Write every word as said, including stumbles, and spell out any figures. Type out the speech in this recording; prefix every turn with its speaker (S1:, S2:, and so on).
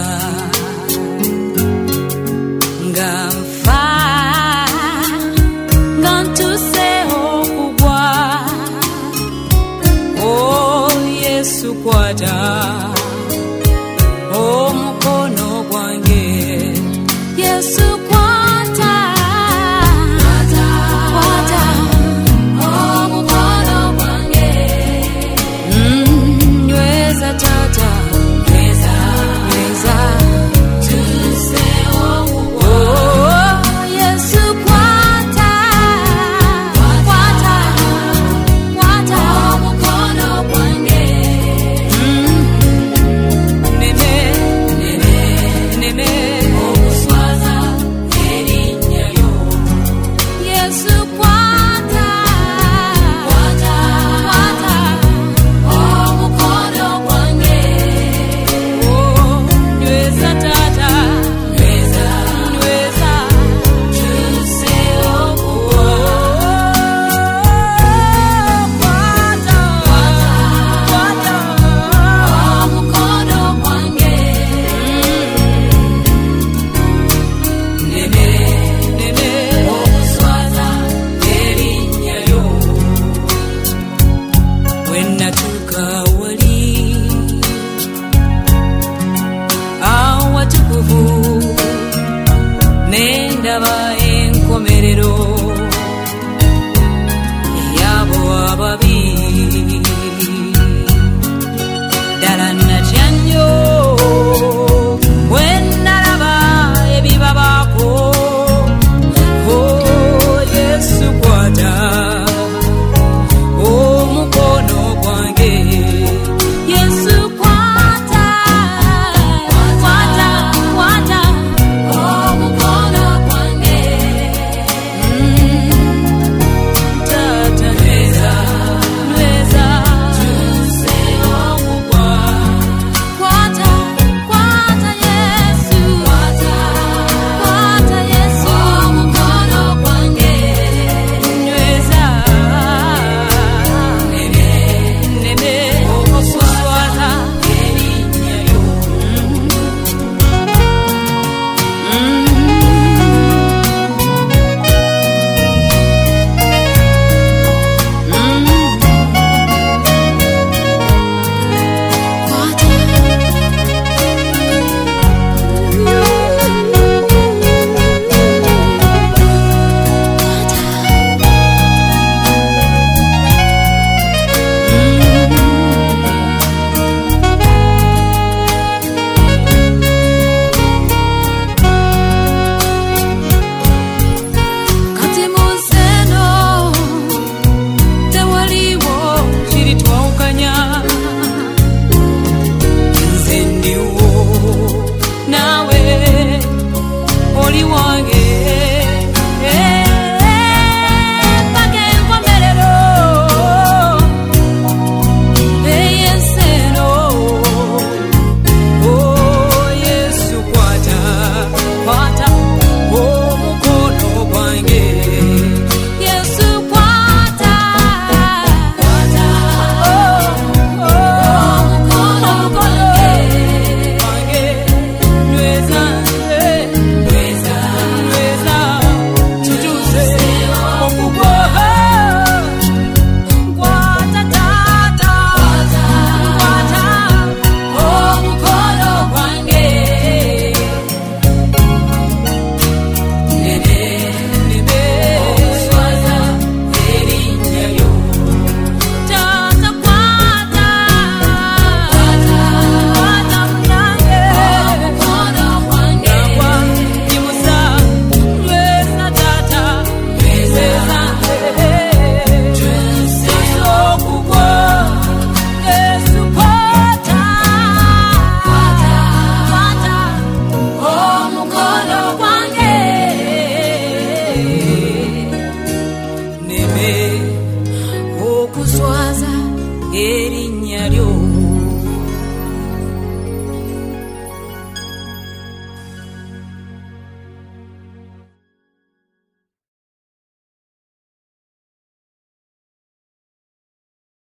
S1: Ngamfa ngantuse okugwa Oh Yesu kwata omukono gwange Yesu kwata kwata kwata omukono gwange mm nyweza tata nyweza nyweza tuse okugwa Oh Yesu kwata kwata kwata omukono gwange mm nene nene nene okuswaza erinnya lyo Yesu kwata kwata kwata omukono gwange Oh nyweza tata nyweza nyweza tuse okugwa kwata kwata omukono gwange nene nene okuswaza erinnya lyo Wenatuka wali awatukuvu nendaba enkomerero eyabo ababi